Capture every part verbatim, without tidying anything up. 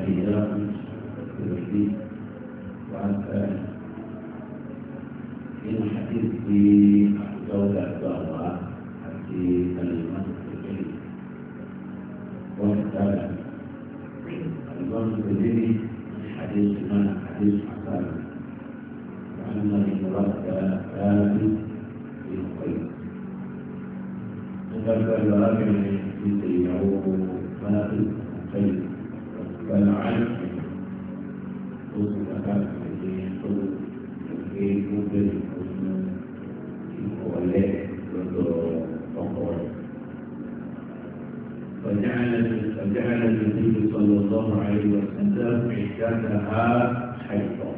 أيام الوحيد وعن من حديث في دولة الدعوة في الإمام الكبير وكذا الإمام الكبير حديث من حديث حسن وأن المراد كان في الخير وذكر الراجل في سيره ماء الخير وكان عنه وصف كان في في مدة فجعل فجعل النبي صلى الله عليه وسلم عدتها حيضا.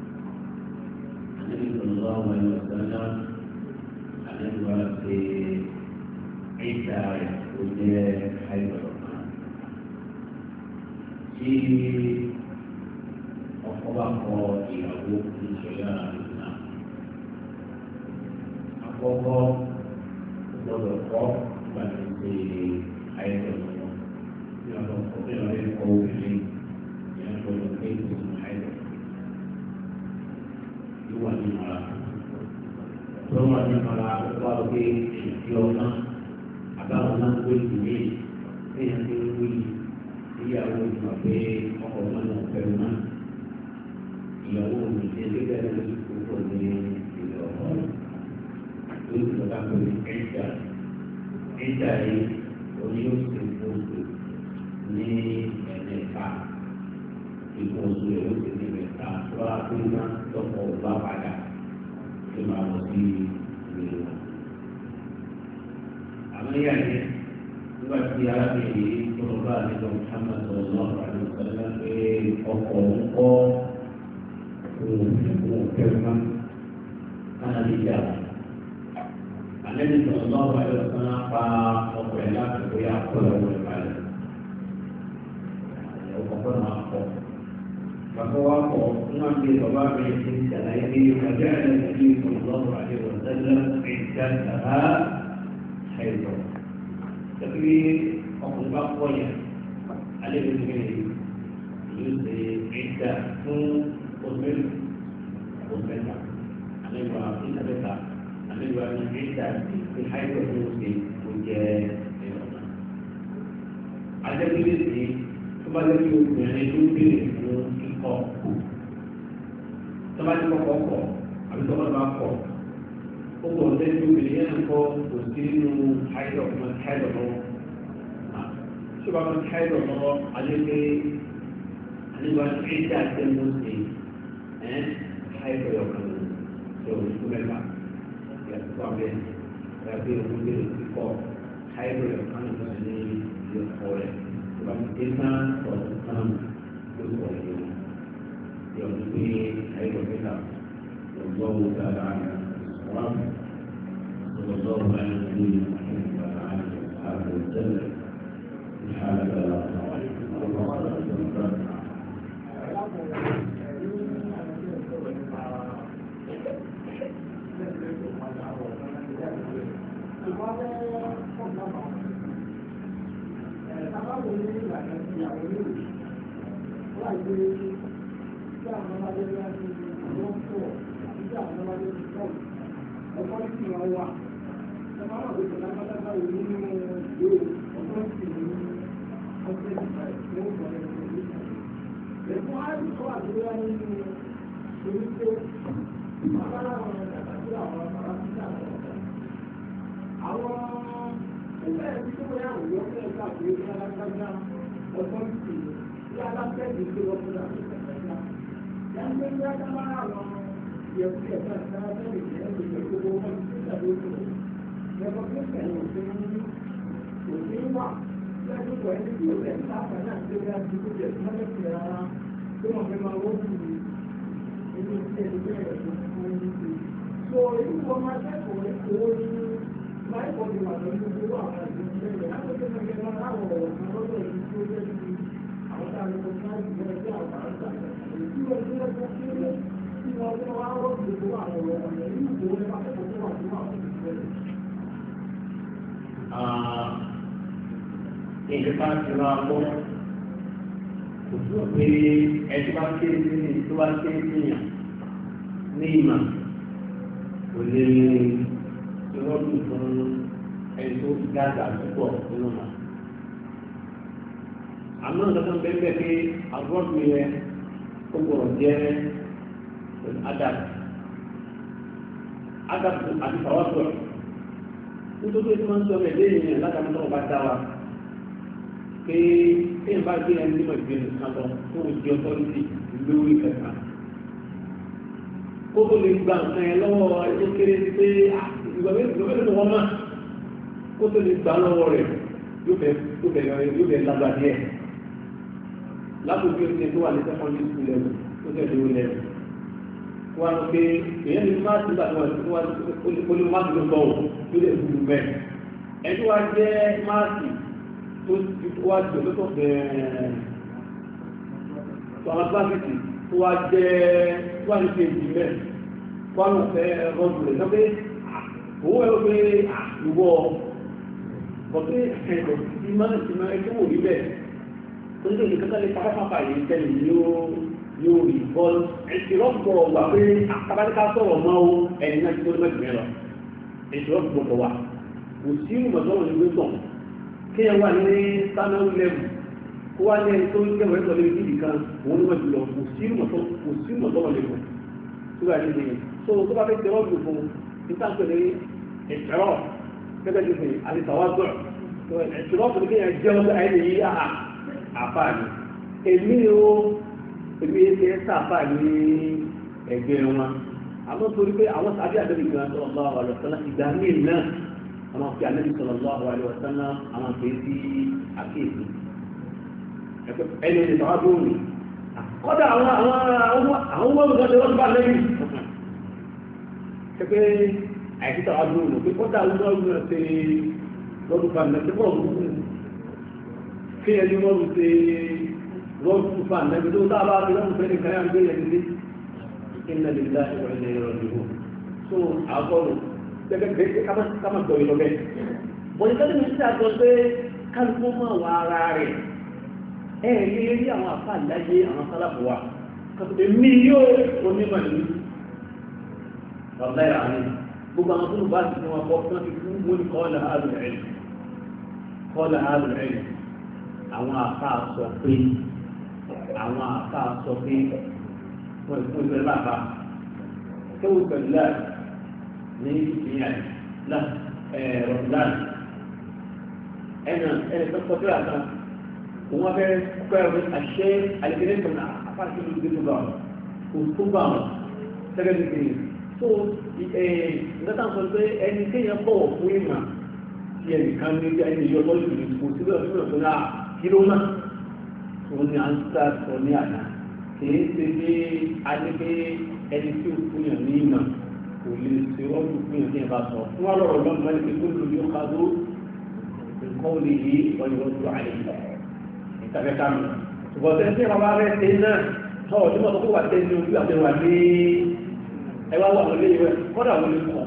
النبي صلى الله عليه وسلم عليه في عدة وجاء حيضا في أخبار إلى الشياء àkọ́kọ́ gbọ́dọ̀ kọ́ láti ṣe àìsàn lọ́wọ́ ní ọ̀dọ̀ ọ̀gbìn ọ̀rẹ́ kọ́ obìnrin ní ọ̀dọ̀ pé ìṣòro àìsàn yóò wà nínú ara tó wà nínú ara wà pé èyí ọ̀nà àbáwọn náà gbé ìwé èèyàn ti ń wí ìyàwó ìgbà pé ọkọ̀ náà náà fẹ́ náà ìyàwó mi ṣe é gẹ́gẹ́ bí ìkókò ní ìlú ọ̀pọ̀ itu tentang bekerja, kerja ini beliau sendiri ni mereka ibu sudah sendiri mereka pelakunya toko bapak lima ratus ribu. Amalnya ini buat dia ini Rasulullah Muhammad Sallallahu Alaihi Wasallam eh pokok-pokok untuk firman karena dia Nabi Sallallahu Alaihi Wasallam apa opera kerja apa boleh pada, apa apa, maka apa nanti bapak ini saya ini kerja Nabi Sallallahu Alaihi Wasallam kerja dah hasil, tapi orang bapak yang ada di sini itu kerja pun pun pun kerja, ada yang ini ada Nabi Muhammad kita di hari Muslim punya ada pilih ni kembali ke mana itu pilih ikut kembali ke pokok habis itu apa pokok itu pilih yang kau Muslim hari Muslim hari Muslim sebab hari Muslim ada ke Nabi Muhammad kita di Muslim eh hari Muslim so itu mereka Sampai tapi mungkin kok hai berapa ini dia boleh sebab kita orang itu boleh yang ini hai berapa Allah Taala orang Allah Alaihi Wasallam Ini kan juga pun òtún pé ẹni bá ké sí tó bá ké síyàn ní ìmọ̀ kò lè rọ́ọ̀dù fún ẹni tó dáadáa púpọ̀ nínú mọ̀. àmọ́ nǹkan tó ń bẹ́ẹ̀ bẹ́ẹ̀ pé àgọ́dù yẹn ó gbọ́dọ̀ jẹ́ adàbò adàbò àti fàwọ́sọ̀ nítorí tí wọ́n ń sọ ẹ̀dẹ́ ènìyàn látàrí tó bá dá wa pé èèyàn bá gbé ẹni tí mo gbé nìkan lọ tó ń di ọtọ́rìtì lórí kẹta kó tó lè gba nǹkan yẹn lọ́wọ́ ẹjọ́ kéré sí pé ìgbà mélòó ni wọ́n mọ̀ kó tó lè gbà lọ́wọ́ rẹ̀ yóò fẹ́ yóò fẹ́ yóò fẹ́ lágbà díẹ̀ lábòjú ẹni tó wà ní sẹ́kọ̀ndì skul lẹ́nu tó tẹ̀lé ó lẹ́nu wọ́n á lọ pé èèyàn ní máàsì nígbà tó wà ó lè máàsì ló sọ ọ́ tó lè dùdù bẹ́ẹ̀ ẹni tó wá jẹ́ máàsì tó wá jẹ́ tó tó bẹ́ẹ̀ tó àwọn sáfìtì tó wá jẹ́ tó wá ní kéjì mẹ́ẹ̀ kó àwọn ọ̀fẹ́ rọ́ọ̀dù rẹ̀ sọ pé owó ẹ̀rọ pé ìwọ ọ̀pẹ́ ẹ̀rọ ti máa ń ti máa ń tó wò rí bẹ́ẹ̀ tó ní kéjì kankan lè pápápá yìí tẹ́lẹ̀ yóò yóò rí bọ́ọ̀lù ìṣòro wà pé àtàbáríká sọ̀rọ̀ mọ́ o ẹni náà ti tó lọ́mọdé mẹ́rọ ìṣòro gbọ̀gbọ̀ wà kò sí ìmọ̀tọ́wọ̀ ní gbẹ́sàn kí ẹ wà ní samuel level kó wá ní ẹni tó ń kẹwàá ẹ̀sọ́ lórí ìdí kan òun ló mẹ́jọ lọ kò sí ìmọ̀tọ́wọ̀ lè fún tó bá nílé so tó bá fẹ́ tẹ́wọ́ gbò fún níta pé ní ìṣòro gẹ́gẹ́ bí fún àti tàwátọ̀ ìṣòro fún kí ẹ jẹ́ ọjọ́ ayé yìí àfáàní èmi o èmi ṣe sáfà ní ẹgbẹ́ wọn àmọ́ torí pé àwọn sábẹ́ àdébì kan sallallahu alaihi wasallam ìgbà míì náà àwọn fi ànábì sallallahu alaihi wasallam àwọn fi sí àkéèsì ẹni ẹni sọ̀rọ̀ tó rìn kọ́dà àwọn àwọn àwọn àwọn ọmọ ọmọ ọmọ ọmọ lẹ́yìn ṣe pé àìsí sọ̀rọ̀ tó rìn pé kọ́dà àwọn ọmọ ọmọ ṣe lọ́dún kan náà ṣe pọ̀ lọ́dún kí ẹni wọ́n ṣe lọ́dún fún ànábì tó sábà fi lọ́dún fẹ́ ní káyà ń gbé yẹn ní inna lillahi wa inna ilayhi raji'un so àgọ́rù gẹ́gẹ́ kámá gbọ́ ìlọ bẹ́ẹ̀. bọ̀dé tẹ́lẹ̀ mi ti àgbọ̀ pé kálukú máa wà ara rẹ̀ ẹ̀ ní rí àwọn àfa àdáyé àwọn sálábù wa kàtúndé mí yóò onímọ̀ ní ọ̀láyà ní gbogbo àwọn tó ń bá ti wọn kọ́ fún fún wọn ní kọ́ọ̀lá àlùm ẹ̀lì kọ́ọ̀lá àlùm ẹ̀lì àwọn àfa sọ pé àwọn àfa sọ pé wọ́n ìfún ìfẹ́ láàbá kéwù pẹ̀lú láà ní ìyàn náà rọ̀dán ẹ̀nà ẹ̀nà tó kọjú àtàn òun wọ́n fẹ́ kọ́ ẹ̀rọ àṣẹ àlẹ́gẹ́dẹ́ tó náà afáàkì ló gbé tó bá wọn kò tó bá wọn sẹ́gẹ́ bí kìíní tó nǹkan tá à ń sọ pé ẹni kéèyàn bọ̀wọ̀ fún ìmọ̀ tí ẹnìkan ní ẹni yọ lọ́yìn ìlú kò síbẹ̀ fún ìmọ̀ tó náà kí ló náà òun ni à ń sá sọ ní àná kìí ṣe pé adé pé ẹni tí ó fún yàn ní ìmọ̀ kò lè ṣe ọdún fún yàn ní ẹ̀bá sọ fún wa lọ́rọ̀ lọ́nà máa ń fi kó lórí ọkà tó nǹkan ò lè yí ọyọ ọdún àlè ìtàgẹ́ kánú. ṣùgbọ́n tẹ́ ń tẹ́ bàbá rẹ̀ ṣe náà sọ̀rọ̀ tí wọ́n sọ pé wà tẹ́ ní ojú àti wà ní ẹwà wà lórí ìwẹ̀ kọ́dà wọlé kọ̀.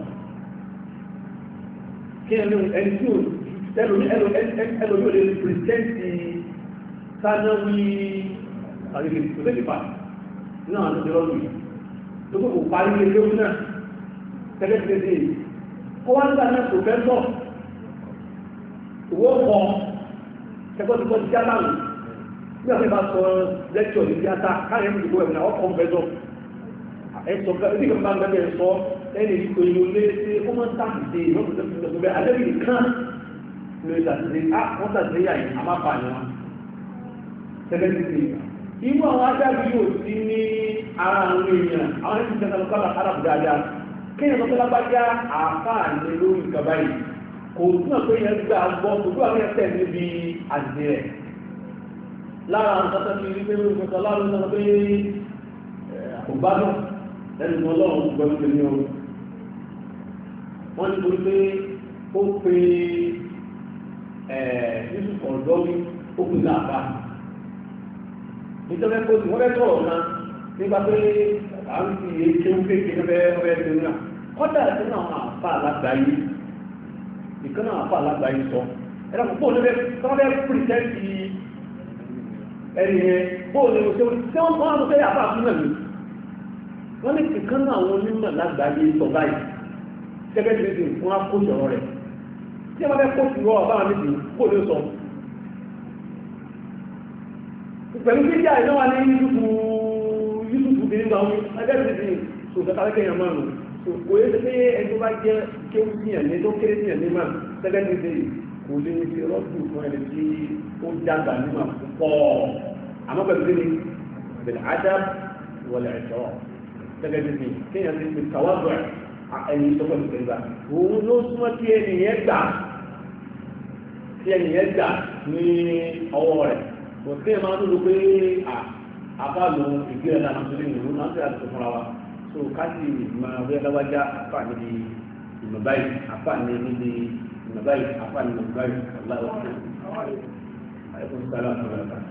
kí ẹni tí ẹlòmí ò lè pìrìsẹ́ǹtì sánáwí àgbègbè tó lè fà náà ló ti rọ́ọ̀lù yìí tó kò parí ilé lórí náà tẹ́lẹ̀ tẹ́lẹ̀ tẹ́lẹ̀ kó wá nígbà náà tó fẹ́ sọ owó kọ ẹgbẹ́ tó kọ́ ti jábà nù bí wọ́n fi bá sọ lẹ́kṣọ̀ ní tíátà káyọ̀ ní ìdìbò ẹ̀mìnà ọkọ̀ fẹ́ sọ ẹ̀sọ̀ ẹ̀sọ̀ ìgbà bá ń gbẹ́bẹ̀ sọ ẹni ìkò ìlú lé sí ó máa ń tàbí ìwọ̀n adébì nìkan lórí tàbí wọ́n tàbí yà yìí àmàpà ni wọn tẹ́lẹ̀ tẹ́lẹ̀ inú àwọn adájú yóò sí ní ara àwọn èèyàn àwọn ẹ̀sìn ìjọba lọ́kọ́lá arábù dáadáa kéèyàn lọ́kọ́lá bá já àáfàá ní lórí ìkàbá yìí kò túnà pé yẹn gbà gbọ́ kò tó àwọn ẹ̀sẹ̀ níbi àdìsí rẹ̀ lára àwọn tọ́tọ́ ti rí pé wọ́n ń sọ láàrín sọ pé àkùbádùn lẹ́nu mọ́ lọ́rùn gbọ́dọ̀ pé ní ọrùn wọ́n ní torí pé ó pe yusuf ọ̀dọ́wí ó pè ní àbá nítorí pé wọ́n fẹ́ sọ̀rọ̀ náà nígbà pé à ń fi èké ń kéèké lọ́fẹ́ ọ̀fẹ́ tó náà kọ́dà tí náà àfa alágbàáyé ìkan náà àfa alágbàáyé sọ ẹ̀rọ púpọ̀ lọ́fẹ́ tọ́fẹ́ pìrìtẹ́ǹtì ẹni yẹn bóòlù ṣe tí wọ́n kọ́ ọ́ pé àbá àfúnà mi wọ́n ní kíkan náà àwọn onímọ̀ lágbàáyé sọ báyìí gẹ́gẹ́ bí ẹni fún akóso ọ̀rọ̀ rẹ̀ tí wọ́n fẹ́ kó sí wọ́n ọba àwọn méjì kó ló sọ pẹ̀lú fídíà iná wà ní yútùbù yútùbù bí nígbà wọn ẹgbẹ́ ti di sòtẹ́ta lẹ́kẹ̀yàn márùn kò yẹ pé ẹni tó bá jẹ́ kéwù síyàn ní tó kéré síyàn ní máa gẹ́gẹ́ ti di kò lè fi rọ́dù fún ẹni tí ó dàgbà nígbà púpọ̀ àmọ́ pẹ̀lú kí ni bẹ̀rẹ̀ ajá wọlé ẹ̀ṣọ́ gẹ́gẹ́ ti di kéèyàn ti fi kàwábọ̀ ẹni tó pẹ̀lú pẹ̀lú bá òun ló súnmọ́ kí ẹni yẹn gbà kí ẹni yẹn gbà ní ọwọ́ rẹ̀ kò sí ẹ̀ máa ń lò pé àbáàlù ìgbéra náà tó lè wù náà tó yàtọ̀ fúnra wa so káàdì máa wí ẹlẹ́wájá àfà níbi ìmọ̀ báyìí àfà níbi ìmọ̀ báyìí àfà níbi ìmọ̀ báyìí aláwọ̀ tó àyẹ̀kọ́ sálà fún ẹ̀ ká.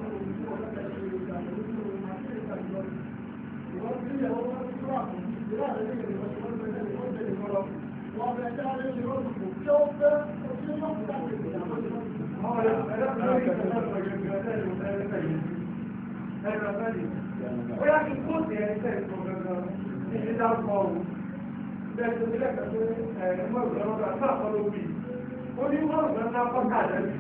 Ó yá kí kó sí ẹni tẹ́ ìfọ̀ gangan ní ìdá ọkọ̀ ọ̀hún. Bẹ́ẹ̀ tó sílẹ̀ pẹ̀lú ẹ̀ẹ́mọ̀ ìrọ̀lọ́gbà tó àkọlù bí. Ó ní wọ́n rọ̀ lọ́nà pọ́kà lẹ́bí.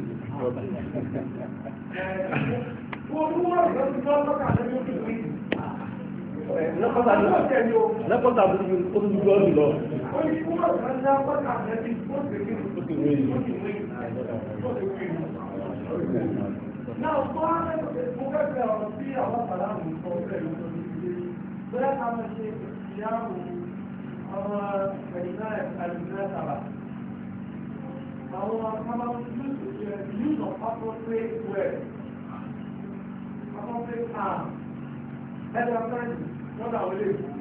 Ó ní wọ́n rọ̀ lọ́nà pọ́kà lẹ́bí ó fi wí. Lọ́kọ̀tà lọ́kọ̀tà olùdókòwò ọ̀dùn lọ. Ó ní wọ́n rọ̀ lọ́nà pọ́kà lẹ́bí ó fi wí. Náà fún mo fẹ́ fẹ́ ọ̀rọ̀ sí àwọn àpàlámù kan fẹ́ lórí ilé. Bẹ́ẹ̀ ká mọ̀ ṣe ìyáwó àwọn ẹ̀yìnlá ẹ̀yìnlá sábà. Àwọn akámáwó use of appropriate word, appropriate term, ẹ̀dọ̀ fẹ́ẹ̀lì lọ́dọ̀ àwọn ilé ìwé.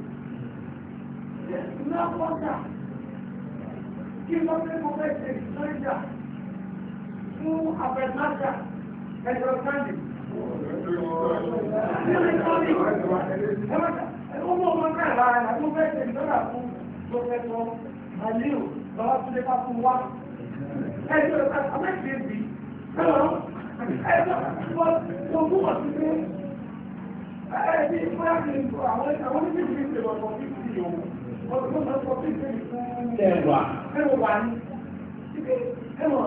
Ní àpọ́jà, kí wọ́n fẹ́ mo fẹ́ ṣe ìṣọ́jà fún àpẹ̀májà. Ẹjọ́ sáàdì. Ọmọ ọmọ náà lára ẹ̀nà tó fẹ́ ṣe ìjọba fún Prọfẹ́sọ̀ Aliu lọ́wọ́ tó lé pápú wá. Ẹjọ́ àmẹ́sì èbì. Ẹjọ́ wọ́n mú wọ́n sí pé ẹbí ìfúyà kì í sọ àwọn oníbìbì ìṣe lọ́pọ̀ fífi òun. Wọ́n tó lọ́pọ̀ fífi fún ẹwà. Ẹwà ní. Ẹwà.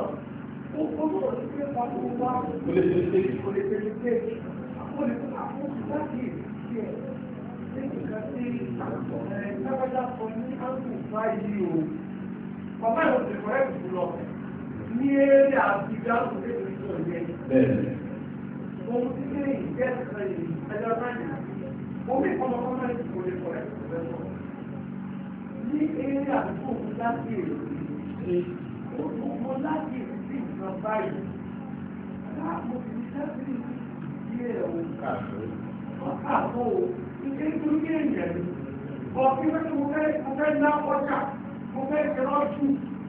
Bàbá ìwọ̀n ti kọ̀rẹ́ ìjùlọ ní eré àbíjá tó lè rí sọ yẹn. Bẹ́ẹ̀ni. Ohun tí kí ní ìjẹ́ ìsọ̀rọ̀ yìí, ẹjọ́ sáyẹn. Omi ìkọmọkọmọ ìsìnkú lè kọ̀rẹ́ ìjùlọ. Ní eré àbíjá tó láti èrè. Mo láti èrè sí ìjọba báyìí. Láàmú ti ní sẹ́sìrì sí ẹ̀wọ̀n káàkiri. Àbò ìṣe ìtúrú ní èèyàn ni. Ọ̀pí wọ́n tí mo fẹ́ ná ọjà, mo fẹ́ ṣe rọ́jú.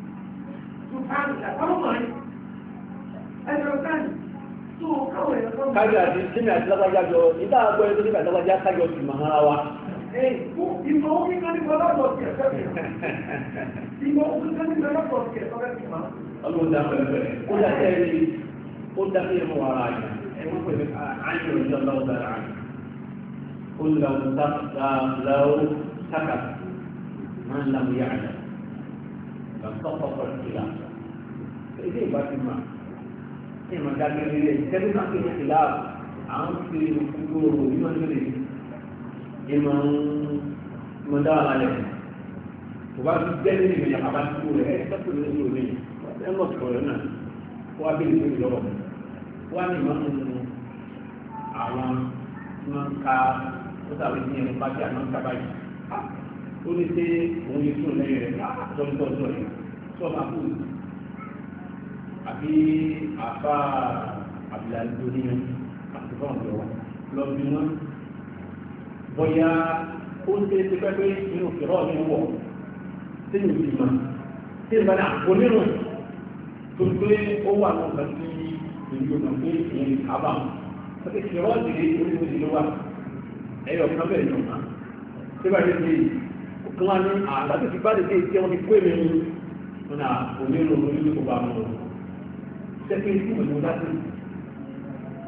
Kájọ àti Kíni àti Lágbájá jọ, ìdá àgbọ̀ ẹgbẹ́ nígbà Lágbájá kájọ sí màá ara wa. Ìmọ̀ orí kan ní ọlọ́pọ̀ sí ẹ̀fẹ́ fi máa. Ìmọ̀ orí kan ní ọlọ́pọ̀ sí ẹ̀fẹ́ fi máa. Ọlọ́run dá pẹ̀lẹ́pẹ̀lẹ́. Ó dá tẹ́rí, ó dá sí ẹmọ ara yìí. Ẹwọ́n pẹ̀lú àyè òjò lọ́wọ́ dára rẹ̀. Ó lọ́wọ́ sákà máa ń lámú yára. Lọ́sọ̀kọ̀ pẹ̀lú ìlà. Ilé ìbá ti máa. Ṣé ìmọ̀ dágbére ilé ìtẹ́lú náà kí ní ìlà àwọn fi gbogbo òwò ní wọ́n lè ìmọ̀ ìmọ̀ dáwà lálẹ́. Kò bá ti jẹ́ nínú ìgbìyànjú àbá ti kú rẹ̀ ẹ̀ tọ́kùn ní ìlú òní. Ẹ mọ̀ sọ̀rọ̀ náà. Wọ́n á bí ìlú ìlọ́rọ̀. Wọ́n á ní ìmọ̀ nínú àwọn tí wọ́n ń ka ó sàbí ní ẹni bá jẹ́ àwọn kábàáyì. Ó ní pé òun lè tún lẹ́yìn rẹ̀ tọ́jútọ́jọ́ yìí. Sọ ma kú àbí àbá àbílàdó ní àti fún ọ̀dọ́ lọ bí wọn bóyá ó ń ṣe ti pẹ́ pé inú kìrọ̀ ní wọ̀ sínú ìgbìmọ̀ tí ìgbà náà kò nínú tó gbé ó wà ní ọ̀gá sí ìlú ọ̀gá pé ìyẹn ní kábà ó ti kìrọ̀ ìdílé oríṣiríṣi ló wà ẹ̀yọ̀ kan bẹ̀rẹ̀ ní ọ̀gá tí wàá ṣe ti kí wọ́n ní àgbàdo ti bá lè dé ìṣẹ́ wọn ti kó èmi ní wọn náà kò nínú oríṣiríṣi kó bá mọ̀ sẹ́kẹ́ tí mo dá sí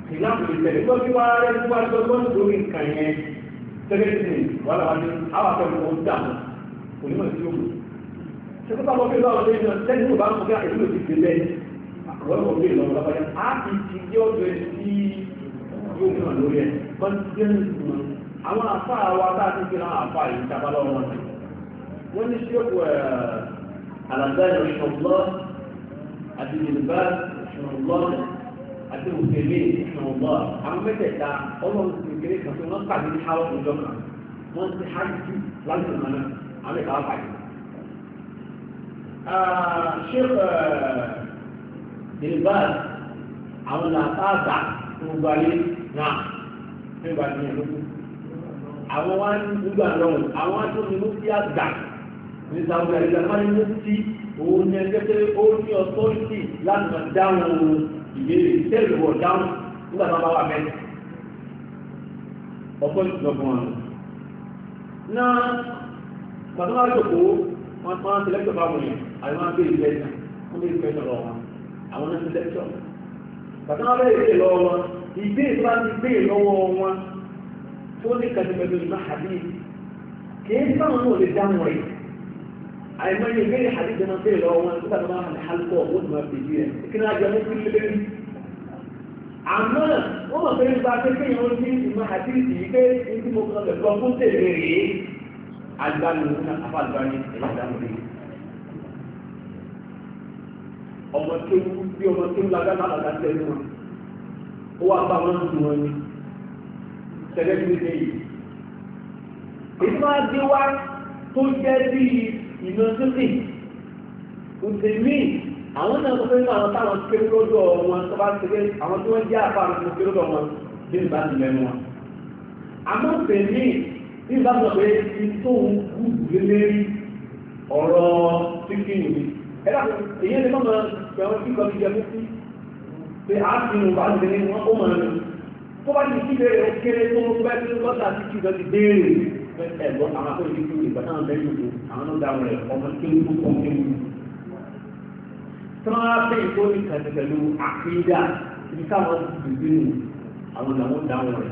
ìlànà ìtẹ̀lé tó ti wá rẹ̀ tó wá tó lọ́nà lórí nǹkan yẹn tẹ́lẹ̀ sí wàhálà wá ní àwọn akẹ́kọ̀ọ́ wọn dà mọ́ onímọ̀ sí òkú. ṣé kó sábà fi lọ́wọ́ lẹ́yìn náà lẹ́yìn tó bá ń sọ pé èmi ò ti fi lẹ́ àwọn ọmọ bíi lọ́wọ́ lọ́wọ́ yẹn á ti ti yé ọ̀dọ̀ ẹ̀ sí yóò fi hàn lórí ẹ̀ kọ́ńtíẹ́nì wọn. àwọn àfa wa tá a ti fi hàn àfa yìí sábà lọ́wọ́ wọn. wọ́n ní ṣéèkù àlàdáyé ìṣọ̀lọ́ àti yorùbá ìṣọ̀lọ́ àti òkèlè ìṣọ̀lọ́ àwọn mẹ́tẹ̀ẹ̀ta ọlọ́run ti kékeré kan tó wọ́n pàdé ní àwọn ọjọ́ kan wọ́n ti hajj láti ọ̀nà náà àwọn ẹ̀ka pàdé. ṣéèkù yorùbá àwọn làtàgbà tó gbalé náà tó gbalé yẹn lókun àwọn wá ní gbogbo àlọ́run àwọn tó ní mú sí àgbà ní Saudi Arabia máa ń mú sí òun ní ẹgbẹ́ pé ó ní ọtọ́rìtì láti máa dáhùn ìbéèrè tẹ́lẹ̀ wọ̀ dáhùn nígbà tó bá wà mẹ́ta ọkọ̀ ìjọba wọn. náà pàtó máa jòkó wọn máa ń tẹlẹ́tọ̀ bá wọn yẹn àwọn máa ń béèrè lẹ́sà wọ́n béèrè lẹ́sà lọ́wọ́ wọn àwọn náà ń tẹlẹ́tọ̀. pàtó máa béèrè lọ́wọ́ wọn ìbéèrè bá ti béèrè lọ́wọ́ wọn tó ní kàtìmẹ́lú ìmọ̀ àbí kìí sáwọn náà lè dáhùn rẹ̀ àìmọ́ yìí gẹ́gẹ́ àdíjẹ máa bèèrè lọ́wọ́ wọn tó tàbí máa hàn hálùkọ́ ó ti máa bèèrè rẹ̀ kí náà jẹ́ mú fún ilé rí àmọ́ wọ́n mọ̀ pé nípa pé kéèyàn ó ní ìmọ̀ àti ìsì pé ní mo kàn lè lọ fún tèmi rèé agbánu ní afáàgbáni ẹ̀yà dáhùn rèé ọmọ tó bí ọmọ tó lágbàtà àgbà tẹ̀lé wọn ó wà bá wọn dùn wọn ni tẹ̀lé tí ó yìí. Èyí máa dé wá tó jẹ́ bí ìná sókè. Òtè míì, àwọn náà sọ pé ní àwọn táwọn kéré lọ́dọ̀ wọn tó bá tẹ̀lé àwọn tí wọ́n jẹ́ àpá àwọn tó kéré lọ́dọ̀ wọn bí nígbà tí lẹ́nu wọn. Àmọ́ òtè míì, bí nígbà tó pé tó ń kú lélẹ́rí ọ̀rọ̀ títí nìyí. Ẹ dàpọ̀ èyí ni wọ́n máa fẹ́ràn kíkọ́ ti jẹ fún pé àá fi nù bá ti tẹ̀lé wọn ó máa nù tó bá ti kíbèrè ó kéré tó ń bẹ́ tí lọ́tà tí kí lọ ti béèrè ẹ̀gbọ́ àwọn akọ́ ìdí kíwì ìgbà náà bẹ́ẹ̀ yòó àwọn náà dáhùn rẹ̀ ọmọ kéwù tó kọ́ kéwù. tí wọ́n á fẹ́ ìkó ní kàtẹ́ pẹ̀lú àkídà ibi táwọn ti dùn nù àwọn làwọn dáhùn rẹ̀.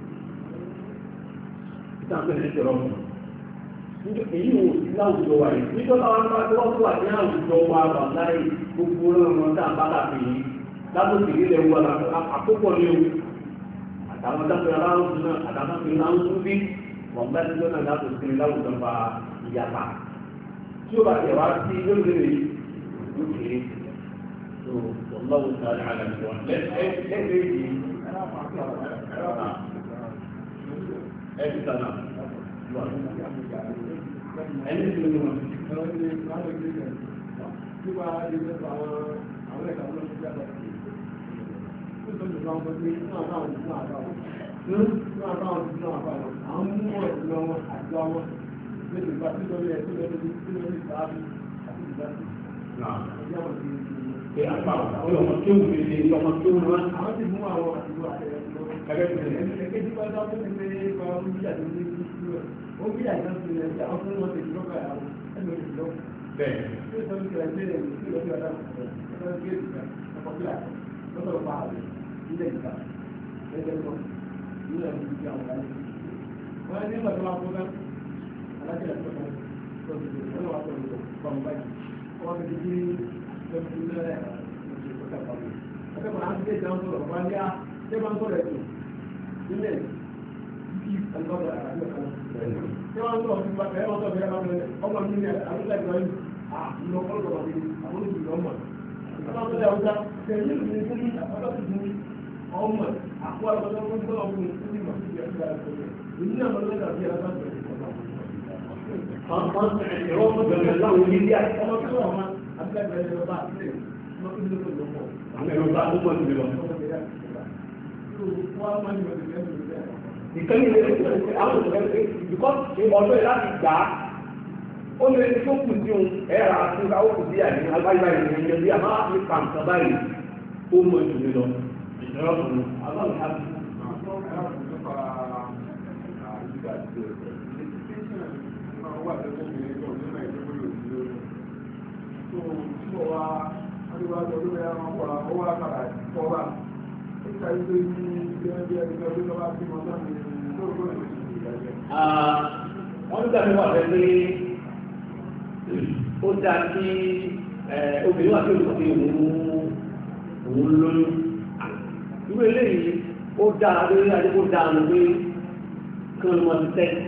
ìtàn pẹ̀lú ẹ̀ṣẹ̀ rọ̀ mọ́. èyí wò sí láwùjọ wa yìí nítorí àwọn bá tó wọ́n tó wà ní àwùjọ wa wà láì gbogbo ọlọ́run tá a bá dà pé lábòsí ilẹ̀ wọ àkókò ní o àtàwọn dákẹ́ aláwọ̀ náà àtàwọn fi náà ń tún bí wọ́n bá ti lọ́nà láti fi láwùjọ fa ìyàpá tí ó bá tẹ̀ wá sí lórí rẹ̀ ló kéré tó wọ́n lọ́wọ́ sáré àlàyé wọn lẹ́sẹ̀ yìí ẹ ti sànà ẹni tí ó ní wọn. Nípa ìgbésẹ̀ àwọn àwọn ẹ̀ka ló ti jáde. Ó sọ ìjọba wọn pé ní àwọn àwọn ìdílé àbáwọn. Ní àwọn àwọn ìdílé àbáwọn. Àwọn mú wọn ìdílé wọn àti àwọn lẹ́sìn ìgbà tí lórí ẹ̀ tó lórí tí lórí ìsáábì àti ìdásí. Ẹ̀jẹ̀ àwọn ti ṣe àpapọ̀. Àwọn ọmọ tó wù mí ní ọmọ tó wù wọn. Àwọn ti mú àwọn àtìlú àtẹ̀yẹ lọ. Ẹ̀kẹ́ tí wọ́n dá tó ti pé wọ́n ń bí àti ní ìlú ẹ̀. Ó bí àti ní ìlú ẹ̀ àwọn fún wọn ti lọ́kọ̀ àwọn ẹ̀mí ìlú bẹ́ẹ̀ tí ó sọ ní ìgbà ìgbé rẹ̀ ní ìlọ́bí ọ̀dá ọ̀dá ìgbé ìgbà ọkọ̀ bí àti lọ́sọ̀rọ̀ pa àrẹ ilẹ̀ ìgbà ẹgbẹ́ lọ nílẹ̀ ìlú ìgbà ọ̀dá ní wọ́n ní ìgbà tó wá fún náà alájẹ́ ẹ̀sọ́ kan tó ti di wọ́n wá sọ ìlú ọ̀pọ̀ báyìí wọ́n ti di lọ́sí lẹ́rẹ̀ ìṣèkọ́ta pàdé ẹgbẹ́ kan láti dé ìdáhùn sọ̀rọ̀ wọ́n ní á ṣé máa ń sọ̀rọ̀ ẹ̀sùn nílẹ̀ kí alùpàdé àràbí ọ̀kan ṣé wọ́n ń sọ̀rọ̀ nípa ẹ̀ wọ́n sọ̀rọ̀ ọmọ mi ní àlùpàdé ìgbà yìí àmì ọ̀pọ̀lọpọ̀ wà ní àwọn olùdó ọmọ ọlọ́pàá ọjà tẹ̀lé ìlú ní fún ọlọ́pàá ìlú ọmọ àpò àlọ́pàá ọmọ ìgbọ́nà ọmọ ìlú ní ìmọ̀ sí ìyàtọ̀ àlọ́pàá ìlú náà lọ́dọ̀ dàbí alábàtà ìfọ̀nà. wọ́n ẹ̀rọ ọmọ bẹ̀rẹ̀ láwọn onílé ọmọ tó wà wọn abúlé ẹ̀rọ bá sílẹ̀ ọmọ tó lè lọ lọ́pọ̀. àwọn ẹ̀rọ bá púpọ̀ sí lọ. ìkànnì ilé àwọn ọ̀dọ́ láti gbà á ó lè ní tó kù sí òun ẹ̀rọ àti ìgbàwó kù sí àyè agbáyé báyìí ní ẹ̀yẹ bí a máa fi pàǹtà báyìí ó mọ ìdùnnú lọ ìdúró fún un aláwọ̀ ká bí. wọ́n nígbà tí wọ́n fẹ́ pé ó dá kí obìnrin wà tí ó ti òun lóyún irú eléyìí ó dá lórí adékò dá lọ pé kí wọ́n mọ̀ ti tẹ́sí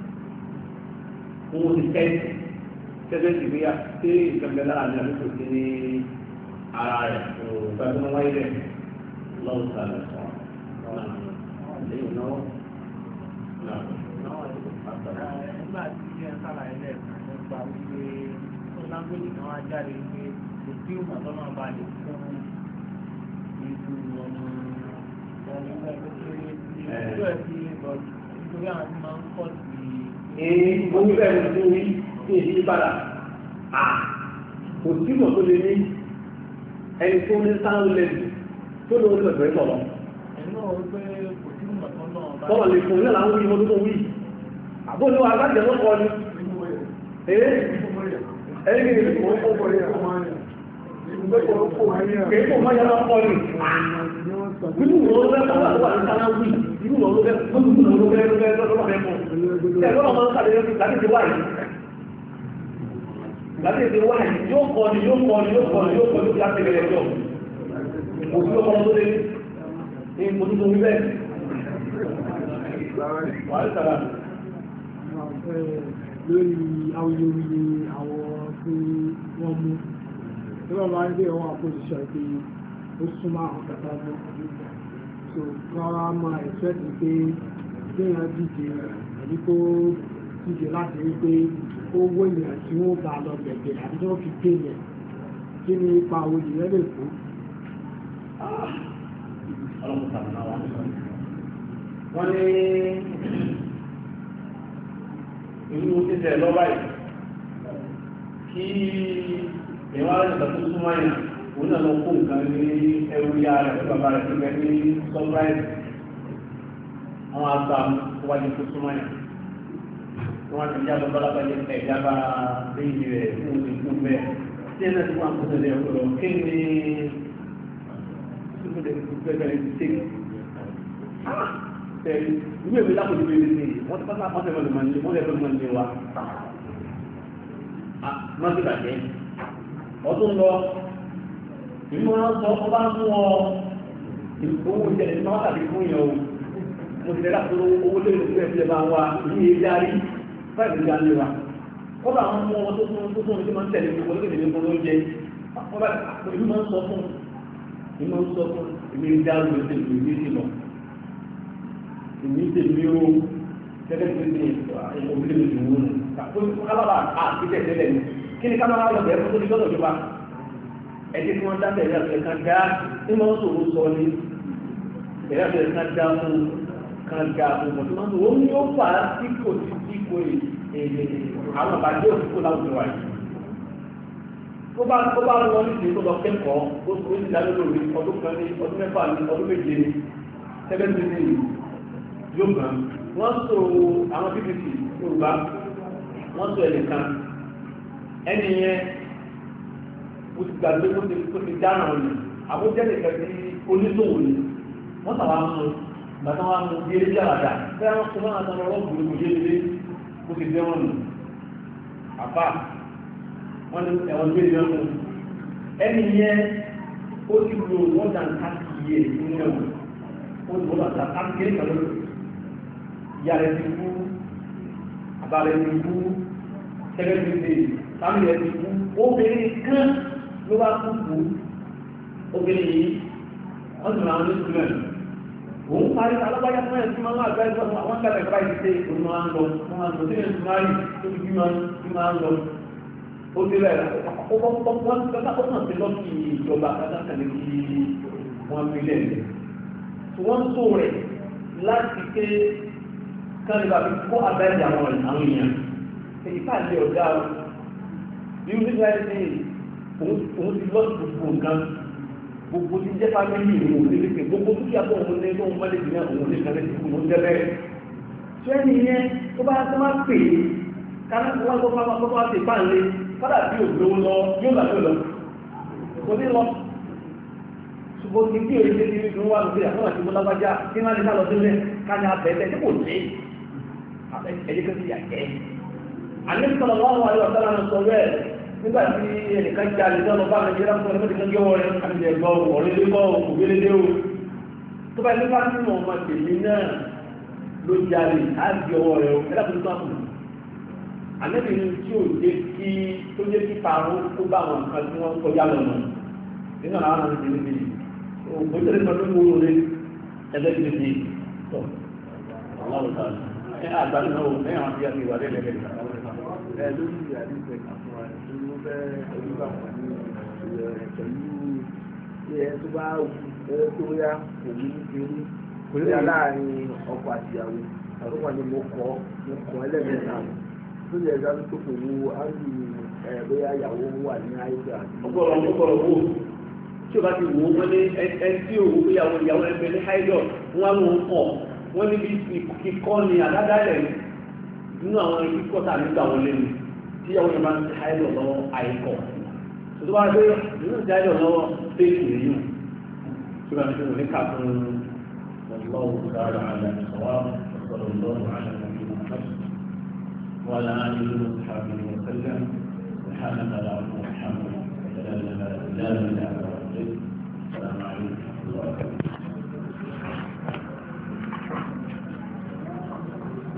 wọ́n ti tẹ́sí tẹ́sí ti rí àti ìgbẹ́gbẹ́ lára ní àdúgbò sí ní ara rẹ̀ tó gbàgbé wọn wáyé rẹ̀ lọ́wọ́ sálẹ̀ sọ lẹ́yìn náà nígbà tí ẹ sára ẹ lẹ́ẹ̀kan nípa wípé tó lágbèjì kan wá jáde pé kò sí òmà tó náà bá lè fún ìlú ọmọ ọmọ ẹgbẹ́ tó kéré sí ìlú ẹ̀ sí nítorí àwọn tí máa ń kọ́ sí. ee omi bẹ́ẹ̀ ló ti wí sí èyí padà kò sí mọ̀ tó lè ní ẹni tó ní sáwọn lẹ́nu tó lówó tó bẹ̀rẹ̀ sọ̀rọ̀. ẹ̀yin náà wọ́n pé kò sí òmà tó náà bá lè fún. sọ̀rọ̀ lè fún un náà láwọn wí ọdún tó wí. àbójú alájẹ ló kọ́ ni ee ẹni kìí ní kò kọ́ ni kìí kò máa yára kọ́ ni nínú ìwọ̀n ló fẹ́ kọ́ wà ní sáná wí nínú ìwọ̀n ló fẹ́ nínú ìwọ̀n ló fẹ́ ló fẹ́ lọ́wọ́ fẹ́ mọ́ ẹ̀ lọ́wọ́ máa ń sàlẹ̀ yóò láti ti wáyé láti ti wáyé yóò kọ́ ni yóò kọ́ ni yóò kọ́ ni yóò kọ́ ni yóò láti bẹ̀rẹ̀ jọ òfin ló kọ́ ló dé ní ìfòtú tó wí bẹ́ẹ̀ wàá sàrà lórí awuyewuye àwọn tí wọ́n mú tí wọ́n bá ń gbé wọn àpòjìṣọ́ pé ó súnmọ́ àwọn kàtà mọ́ so káwá máa ẹ̀fẹ́tì pé kéèyàn díje àbí kó díje láti rí pé ó wó ènìyàn tí wọ́n bá lọ bẹ̀bẹ̀ àbí tí wọ́n fi gbé yẹn kí ni ipa òyìn rẹ̀ lè kó. wọ́n ní ìlú títẹ̀ lọ́bàá yìí kí ìwọ́n rẹ̀ tàbí súnmọ́ yìí òun náà lọ kó nǹkan ní ẹrù ya rẹ̀ fún bàbá rẹ̀ tó bẹ ní sọ́bráìsì àwọn àgbà wájú tó súnmọ́ yìí wọ́n ti jábọ̀ bálábàjẹ́ ẹ̀ jábà léyìí rẹ̀ fún oṣù fún bẹ́ẹ̀ tí ẹ̀ náà ti wọ́n àkóso rẹ̀ ọ̀rọ̀ kí ni ìgbẹ́bẹ̀rẹ̀ ti tẹ́lẹ̀ tẹ̀lé ìwé ìwé lápòjú bèèrè sí wọ́n ti pátá pátá ẹ̀mọ́ ìmọ̀ ìmọ̀ ìmọ̀ ìmọ̀ ìmọ̀ wa wọ́n ti bàjẹ́ ọdún lọ ìmọ̀ sọ ọba mú ọ owó ìṣẹ̀lẹ̀ tí wọ́n tàbí fún yẹn o mo ti lẹ́la tó owó lé ìlú ẹ̀fẹ́ bá wa ní ilé darí fáìlì ìjà lé wa wọ́n bá wọn mú ọmọ tó fún tó fún mi tí wọ́n tẹ̀lé mi olókè mi fún oúnjẹ wọ́n bá ìlú máa ń sọ fún ìmọ̀ ń sọ fún ìmọ̀ ìdárò ìṣẹ̀lẹ̀ ìlú ìṣẹ̀lẹ̀ lọ ìní tèmi o tẹ́lẹ̀ tó ní ìmọ̀bílẹ̀ mi dùn ún fún kálábà àti tẹ̀tẹ̀lẹ̀ ni kí ni kálábà lọ bẹ̀rẹ̀ fún tó ní lọ́dọ̀ ìjọba ẹ̀jẹ̀ tí wọ́n dá tẹ̀lé àti ẹ̀ka dá ní wọ́n sọ̀rọ̀ sọ ni tẹ̀lé àti ẹ̀ka dá fún kan dá fún mọ̀ tí wọ́n sọ̀rọ̀ ó ní ó fà á sí kò sí sí kò àwọn àbájẹ́ òsìkò láwùjọ wa yìí tó bá tó bá lọ ní ìdílé tó lọ kẹ́kọ̀ọ́ ó sì ń dá lórí ọdún kan ní ọdún mẹ́fà ní ọdún méje ní sẹ́fẹ̀ntì ní yóò gbọ́n wọ́n sọ àwọn bbc yorùbá wọ́n sọ ẹnìkan ẹni yẹn ó ti gbàgbé ó ti ó ti dáná ọ̀nà àbójẹ́ nìkan tí oníṣòwò ni wọ́n sàwọn amú bàtà wọn amú bí eré jàràdà bẹ́ẹ̀ wọ́n sọ wọn àtàwọn ọlọ́ọ̀ gbòòrò kò yé ilé ó ti dé wọn nù àbá wọn ní ẹ̀wọ̀n gbé ìlú ọ̀nà ẹni yẹn ó ti lo wọ́n dàn káàkiri yẹ nínú ẹ̀wọ̀n ó ti wọ́n dàn káàkiri kan lórí yàrá ti kú abalẹ̀ ti kú tẹ́lẹ̀ ti dé sáàmì ti kú obìnrin kan ló bá kú kú obìnrin yìí wọ́n sì máa ń ní sílẹ̀ òun parí alábáyá fún ẹ̀ tí máa ń àgbá ẹ̀sọ́ àwọn akẹ́kọ̀ọ́ ẹ̀kọ́ àìsí ṣe òun máa ń lọ wọ́n máa ń lọ sílẹ̀ ìsúnmáàrí tó fi bí máa ń lọ ó ti rẹ̀ wọ́n ti kọ́kọ́ ó kàn sí lọ́sí ìjọba kátàkàlẹ̀ kí wọ́n fi lẹ̀ wọ́n tó rẹ̀ láti ké kan bá fi kó abẹ́rẹ́ àwọn àwọn èèyàn èyí ká lè ọ̀dá bí wọ́n ti láti ṣe òun ti lọ́sí gbogbo nǹkan gbogbo ti jẹ́ fámìlì ìwọ̀n òun lè pè gbogbo tó kí a bọ̀ òun lé tó ń mọ́lẹ̀ jù náà òun lè kàlẹ́ sí òun jẹ́ bẹ́ẹ̀. sẹ́ni yẹn tó bá tó máa pè é káná tó wá tó bá tó bá ti bá ń lé fádà bí òjò lọ yóò gbà tó lọ kò ní lọ. bó ti bí òye ti rí wà lórí àwọn àti mo lágbájá kí wọ́n lè sálọ sílẹ̀ ká ní abẹ́ẹ̀tẹ̀ tí kò sí ẹ̀jẹ̀ kan ti yà jẹ́. àlejò sọ̀rọ̀ wọn wà lọ́wọ́ sára sọ bẹ́ẹ̀ nígbà tí ẹnìkan jẹ́ àlejò lọ bá mi jẹ́ láti sọ̀rọ̀ kan gé wọ́n rẹ̀ àti ẹ̀gbọ́ ọ̀rẹ́ lé bọ́ ògbélédé o. tó bá nípa nínú ọmọ tèmi náà ló jalè á di ọwọ́ rẹ̀ o ẹ̀dá tó tó àpò. àlejò ní tí ò jẹ́ kí tó jẹ́ kí parun kó bá àwọn nǹkan tí wọ́n kọjá lọ́nà nínú àwọn àwọn ìdílé bíi ògbésẹ̀ nípa tó ń wúlò rẹ̀ ẹgbẹ́ ti di tọ̀ ọlọ́run ta ẹ àgbàdo náà wò lẹ́yìn àwọn tí a ti wà lẹ́lẹ́ lẹ́lẹ́ ẹ lórí àdìsẹ̀ àfọwọ́ tí ó fẹ́ onígbà wọn ní ẹ pẹ̀lú tí ẹ tó bá ẹ tó yá òun ní kiri kò ní láàrin ọkọ àtìyàwó àtúwà ni mo kọ mo kọ ẹlẹ́mẹ̀ta tó yẹ ẹja tó kò wo áńdì ẹ bóyá ìyàwó wà ní àìsàn àti. ọgbọrọ ọgbọrọ wo tí o bá ti wò ó wọlé ẹ tí o wò ó ìyàwó ìyàwó ẹgbẹ́ ní haidọ wọn á mú un kọ wọn níbi kíkọ́ ni àdádálẹ̀ nínú àwọn kíkọ́ tà nígbà wọn lé ní tí ìyàwó yẹn bá ń ti haidọ lọ́wọ́ àìkọ́ tó bá gbé nínú ti haidọ lọ́wọ́ fèsì yìí tí o bá ti wò ní kàtún ọlọ́wọ́ dára àlẹ́ ìṣọwọ́ ọ̀sọ̀rọ̀ lọ́wọ́ àlẹ́ ìṣọwọ́ وعلى آله وصحبه وسلم